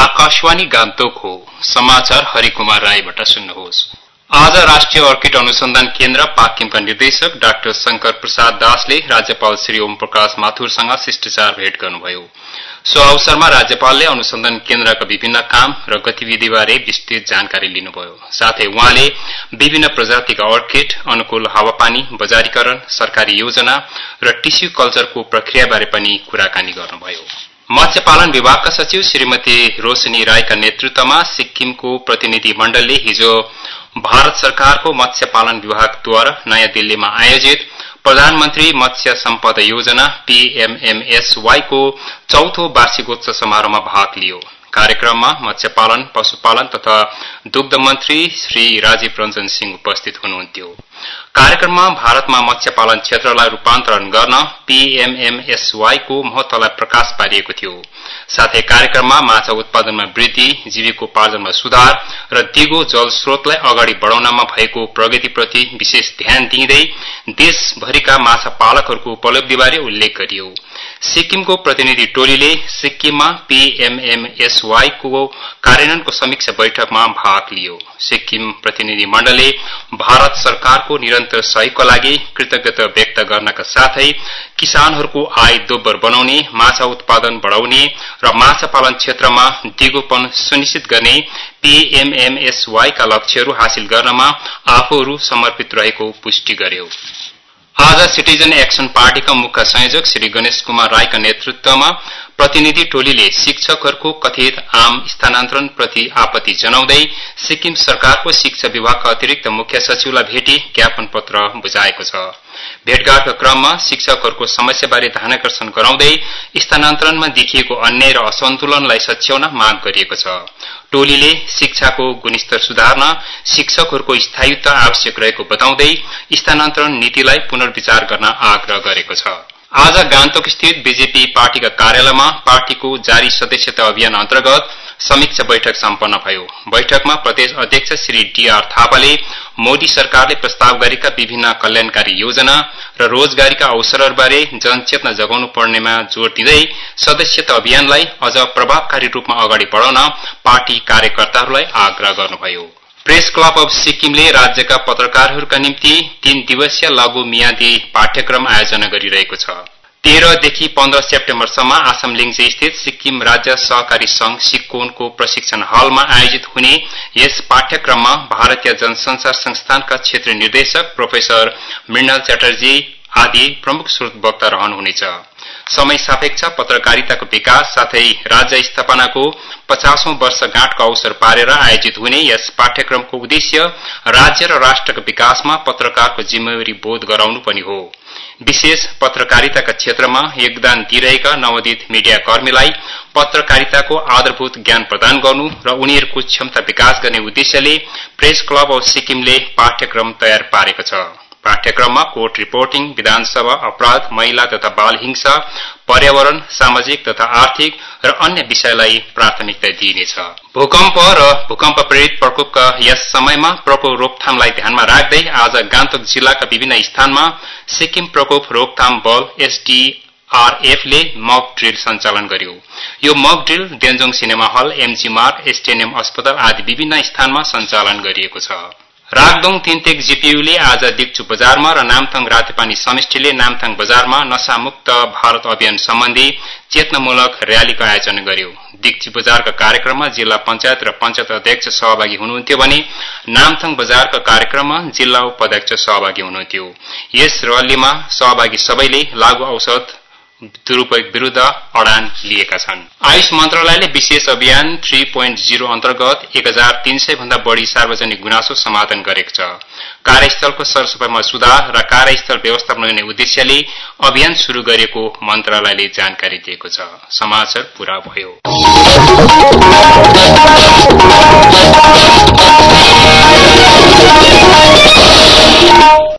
आकाशवाणी गान्तोक हो। समाचार हरिकुमार राईबाट सुन्नुहोस्। आज राष्ट्रिय अर्किड अनुसन्धान केन्द्र पाक्किमका निर्देशक डाक्टर शंकर प्रसाद दासले राज्यपाल श्री ओम प्रकाश माथुरसँग शिष्टाचार भेट गर्नुभयो। सो अवसरमा राज्यपालले अनुसन्धान केन्द्रका विभिन्न काम र गतिविधिबारे विस्तृत जानकारी लिनुभयो। साथै उहाँले विभिन्न प्रजातिका अर्किड, अनुकूल हावापानी, बजारीकरण, सरकारी योजना र टिस्यु कल्चरको प्रक्रियाबारे पनि कुराकानी गर्नुभयो। मत्स्यपालन विभागका सचिव श्रीमती रोशनी राईका नेतृत्वमा सिक्किमको प्रतिनिधि मण्डलले हिजो भारत सरकारको मत्स्यपालन विभागद्वारा नयाँ दिल्लीमा आयोजित प्रधानमन्त्री मत्स्य सम्पदा योजना PMMSY को चौथो वार्षिकोत्सव समारोहमा भाग लियो। कार्यक्रममा मत्स्यपालन, पशुपालन तथा दुग्ध मन्त्री श्री राजीव रञ्जन सिंह उपस्थित हुनुहुन्थ्यो। कार्यक्रममा भारतमा मत्स्यपालन क्षेत्रलाई रूपान्तरण गर्न PMMSY को महत्वलाई प्रकाश पारिएको थियो। साथै कार्यक्रममा माछा उत्पादनमा वृद्धि, जीविकोपार्जनमा सुधार र दिगो जल स्रोतलाई अगाडि बढाउनमा भएको प्रगतिप्रति विशेष ध्यान दिँदै देशभरिका माछा पालकहरूको उपलब्धिबारे उल्लेख गरियो। सिक्किमको प्रतिनिधि टोलीले सिक्किममा PMMSY को कार्यान्वयनको समीक्षा बैठकमा भाग लियो। सिक्किम प्रतिनिधि मण्डलले भारत सरकारको निरन्तर सहयोगका लागि कृतज्ञता व्यक्त गर्नका साथै किसानहरूको आय दोब्बर बनाउने, माछा उत्पादन बढाउने र माछा पालन क्षेत्रमा दिगोपन सुनिश्चित गर्ने PMMSY का लक्ष्यहरू हासिल गर्नमा आफूहरू समर्पित रहेको पुष्टि गर्यो। आज सिटिजन एक्सन पार्टीका मुख्य संयोजक श्री गणेश कुमार राईका नेतृत्वमा प्रतिनिधि टोलीले शिक्षकहरूको कथित आम स्थानान्तरण प्रति आपत्ति जनाउँदै सिक्किम सरकारको शिक्षा विभागका अतिरिक्त मुख्य सचिवलाई भेटी ज्ञापन पत्र बुझाएको छ। भेटघाटका क्रममा शिक्षकहरूको समस्याबारे ध्यानाकर्षण गराउँदै स्थानान्तरणमा देखिएको अन्याय र असन्तुलनलाई सच्याउन माग गरिएको छ। टोलीले शिक्षाको गुणस्तर सुधार्न शिक्षकहरूको स्थायित्व आवश्यक रहेको बताउँदै स्थानान्तरण नीतिलाई पुनर्विचार गर्न आग्रह गरेको छ। आज गान्तोक स्थित बीजेपी पार्टीका कार्यालयमा पार्टीको जारी सदस्यता अभियान अन्तर्गत समीक्षा बैठक सम्पन्न भयो। बैठकमा प्रदेश अध्यक्ष श्री DR थापाले मोदी सरकारले प्रस्ताव गरेका विभिन्न कल्याणकारी योजना र रोजगारीका अवसरहरूबारे जनचेतना जगाउनु पर्नेमा जोड़ दिँदै सदस्यता अभियानलाई अझ प्रभावकारी रूपमा अगाडि बढाउन पार्टी कार्यकर्ताहरूलाई आग्रह गर्नुभयो। प्रेस क्लब अफ सिक्किमले राज्यका पत्रकारहरूका निम्ति 3 दिवसीय लघु मियादी पाठ्यक्रम आयोजना गरिरहेको छ। 13 देखि 15 सेप्टेम्बरसम्म आसाम लिङजे स्थित सिक्किम राज्य सहकारी संघ सिक्कोनको प्रशिक्षण हलमा आयोजित हुने यस पाठ्यक्रममा भारतीय जनसंचार संस्थानका क्षेत्रीय निर्देशक प्रोफेसर मृणाल च्याटर्जी आदि प्रमुख स्रोत वक्ता रहनुहुनेछ। समय सापेक्ष पत्रकारिताको विकास साथै राज्य स्थापनाको 50औं वर्षगाँठको अवसर पारेर आयोजित हुने यस पाठ्यक्रमको उद्देश्य राज्य र राष्ट्रको विकासमा पत्रकारको जिम्मेवारी बोध गराउनु पनि हो। विशेष पत्रकारिताका क्षेत्रमा योगदान दिइरहेका नवोदित मीडिया कर्मीलाई पत्रकारिताको आधारभूत ज्ञान प्रदान गर्नु र उनीहरूको क्षमता विकास गर्ने उद्देश्यले प्रेस क्लब अफ सिक्किमले पाठ्यक्रम तयार पारेको छ। पाठ्यक्रममा कोर्ट रिपोर्टिङ, विधानसभा, अपराध, महिला तथा बाल हिंसा, पर्यावरण, सामाजिक तथा आर्थिक र अन्य विषयलाई प्राथमिकता दिइनेछ। भूकम्प र भूकम्प प्रेरित प्रकोपका यस समयमा प्रकोप रोकथामलाई ध्यानमा राख्दै आज गान्तोक जिल्लाका विभिन्न स्थानमा सिक्किम प्रकोप रोकथाम बल SDRF ले मक ड्रिल सञ्चालन गर्यो। यो mock drill Denjong cinema hall, MG मार्ग, STNM अस्पताल आदि विभिन्न स्थानमा सञ्चालन गरिएको छ। रागदोङ तिनतेक GPU ले आज दिक्चु बजारमा र नामथाङ रातेपानी समष्टिले नामथाङ बजारमा नशामुक्त भारत अभियान सम्बन्धी चेतनामूलक र्यालीको आयोजना गर्यो। दिक्चु बजारका कार्यक्रममा जिल्ला पञ्चायत र पञ्चायत अध्यक्ष सहभागी हुनुहुन्थ्यो भने नामथाङ बजारका कार्यक्रममा जिल्ला उपाध्यक्ष सहभागी हुनुहुन्थ्यो। यस र्यालीमा सहभागी सबैले लागू औषध दुरुपयोग विरुद्ध अडान लिएका छन्। आयुष मन्त्रालयले विशेष अभियान 3.0 अन्तर्गत 1300 भन्दा बढी सार्वजनिक गुनासो समाधान गरेको छ। कार्यस्थलको सरसफाईमा सुधार र कार्यस्थल व्यवस्थापन गर्ने उद्देश्यले अभियान शुरू गरेको मन्त्रालयले जानकारी दिएको छ। समाचार पूरा भयो।